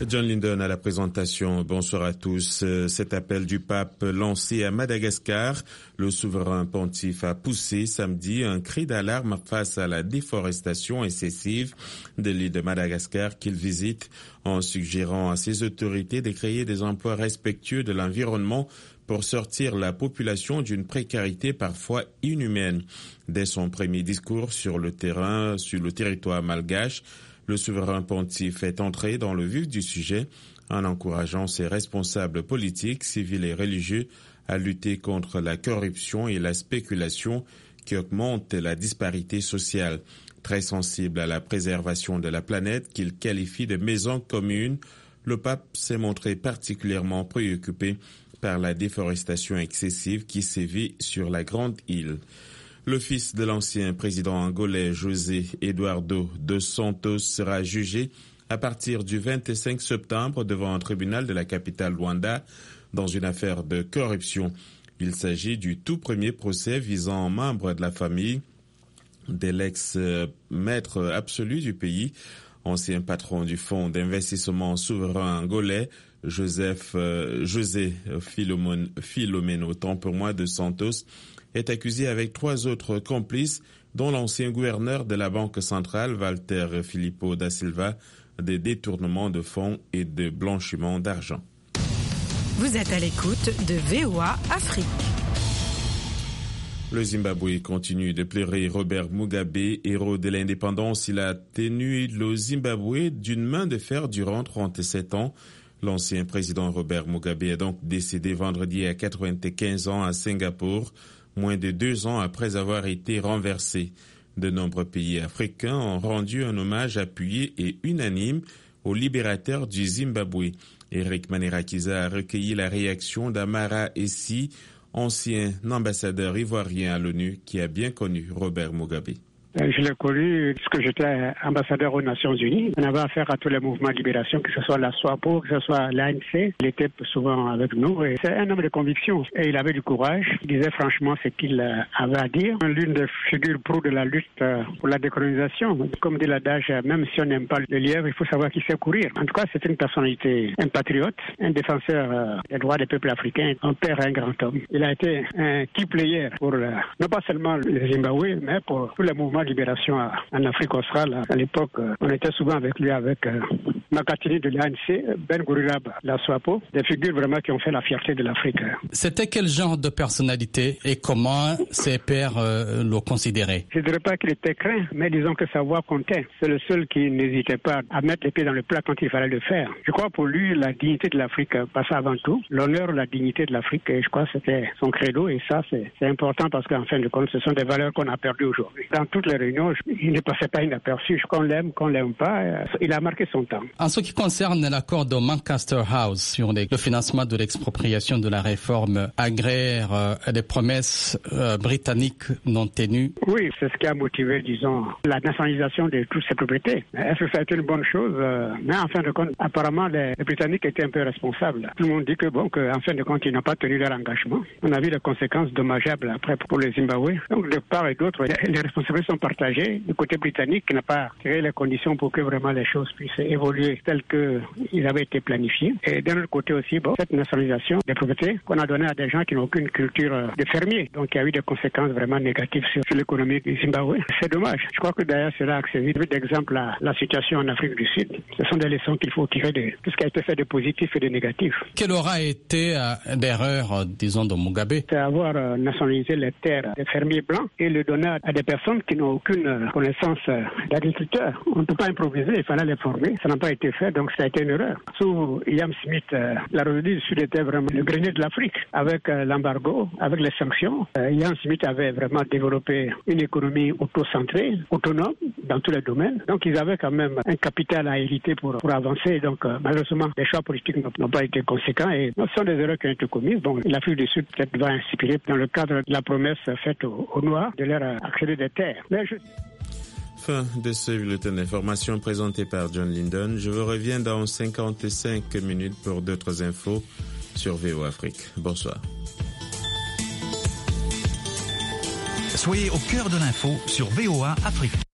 John Linden à la présentation. Bonsoir à tous. Cet appel du pape lancé à Madagascar, le souverain pontife a poussé samedi un cri d'alarme face à la déforestation excessive de l'île de Madagascar qu'il visite en suggérant à ses autorités de créer des emplois respectueux de l'environnement pour sortir la population d'une précarité parfois inhumaine. Dès son premier discours sur le territoire malgache, le souverain pontife est entré dans le vif du sujet en encourageant ses responsables politiques, civils et religieux à lutter contre la corruption et la spéculation qui augmentent la disparité sociale. Très sensible à la préservation de la planète qu'il qualifie de maison commune, le pape s'est montré particulièrement préoccupé par la déforestation excessive qui sévit sur la grande île. Le fils de l'ancien président angolais José Eduardo dos Santos sera jugé à partir du 25 septembre devant un tribunal de la capitale Luanda dans une affaire de corruption. Il s'agit du tout premier procès visant un membre de la famille de l'ex-maître absolu du pays, ancien patron du fonds d'investissement souverain angolais, José Filomeno, tant pour moi, de Santos, est accusé avec 3 autres complices, dont l'ancien gouverneur de la Banque centrale, Walter Filippo da Silva, de détournement de fonds et de blanchiment d'argent. Vous êtes à l'écoute de VOA Afrique. Le Zimbabwe continue de pleurer Robert Mugabe, héros de l'indépendance. Il a tenu le Zimbabwe d'une main de fer durant 37 ans. L'ancien président Robert Mugabe est donc décédé vendredi à 95 ans à Singapour, moins de 2 ans après avoir été renversé. De nombreux pays africains ont rendu un hommage appuyé et unanime au libérateur du Zimbabwe. Eric Manirakiza a recueilli la réaction d'Amara Essi, ancien ambassadeur ivoirien à l'ONU qui a bien connu Robert Mugabe. Je l'ai connu puisque j'étais ambassadeur aux Nations Unies. On avait affaire à tous les mouvements de libération, que ce soit la SWAPO, que ce soit l'ANC. Il était souvent avec nous. Et c'est un homme de conviction. Et il avait du courage. Il disait franchement ce qu'il avait à dire. L'une des figures pro de la lutte pour la décolonisation. Comme dit l'adage, même si on n'aime pas le lièvre, il faut savoir qu'il sait courir. En tout cas, c'est une personnalité, un patriote, un défenseur des droits des peuples africains, un père, un grand homme. Il a été un key player pour non pas seulement le Zimbabwe, mais pour tous les mouvements libération en Afrique australe. À l'époque, on était souvent avec lui, avec Makatini de l'ANC, Ben Gourirab, la SWAPO, des figures vraiment qui ont fait la fierté de l'Afrique. C'était quel genre de personnalité et comment ses pairs le considéraient? Je ne dirais pas qu'il était craint, mais disons que sa voix comptait. C'est le seul qui n'hésitait pas à mettre les pieds dans le plat quand il fallait le faire. Je crois pour lui, la dignité de l'Afrique passait avant tout. L'honneur, la dignité de l'Afrique, et je crois que c'était son credo, et ça, c'est important parce qu'en fin de compte, ce sont des valeurs qu'on a perdues aujourd'hui. Dans toutes les réunions, il ne passait pas inaperçu. Qu'on l'aime, qu'on l'aime pas, il a marqué son temps. En ce qui concerne l'accord de Lancaster House sur le financement de l'expropriation de la réforme agraire, des promesses britanniques non tenues. Oui, c'est ce qui a motivé, disons, la nationalisation de toutes ces propriétés. Est-ce que ça a été une bonne chose? Mais en fin de compte, apparemment, les Britanniques étaient un peu responsables. Tout le monde dit qu'en fin de compte, ils n'ont pas tenu leur engagement. On a vu les conséquences dommageables après pour le Zimbabwe. Donc, de part et d'autre, les responsabilités sont partagées. Du côté britannique, qui n'a pas créé les conditions pour que vraiment les choses puissent évoluer telles qu'ils avaient été planifiées. Et d'un autre côté aussi, cette nationalisation des propriétés qu'on a donné à des gens qui n'ont aucune culture de fermier. Donc, il y a eu des conséquences vraiment négatives sur l'économie du Zimbabwe. C'est dommage. Je crois que d'ailleurs, cela a accéléré d'exemple à la situation en Afrique du Sud. Ce sont des leçons qu'il faut tirer de tout ce qui a été fait de positif et de négatif. Quelle aura été l'erreur, disons, de Mugabe? C'est avoir nationalisé les terres des fermiers blancs et le donner à des personnes qui n'ont aucune connaissance d'agriculteurs. On ne peut pas improviser, il fallait les former. Ça n'a pas été fait, donc ça a été une erreur. Sous Ian Smith, la Rhodésie du Sud était vraiment le grenier de l'Afrique. Avec l'embargo, avec les sanctions, Ian Smith avait vraiment développé une économie auto-centrée, autonome dans tous les domaines. Donc ils avaient quand même un capital à hériter pour avancer. Donc malheureusement, les choix politiques n'ont pas été conséquents et ce sont des erreurs qui ont été commises. Bon, l'Afrique du Sud peut-être va inspirer dans le cadre de la promesse faite aux Noirs de leur accéder des terres. Fin de ce bulletin d'information présenté par John Linden. Je vous reviens dans 55 minutes pour d'autres infos sur VOA Afrique. Bonsoir. Soyez au cœur de l'info sur VOA Afrique.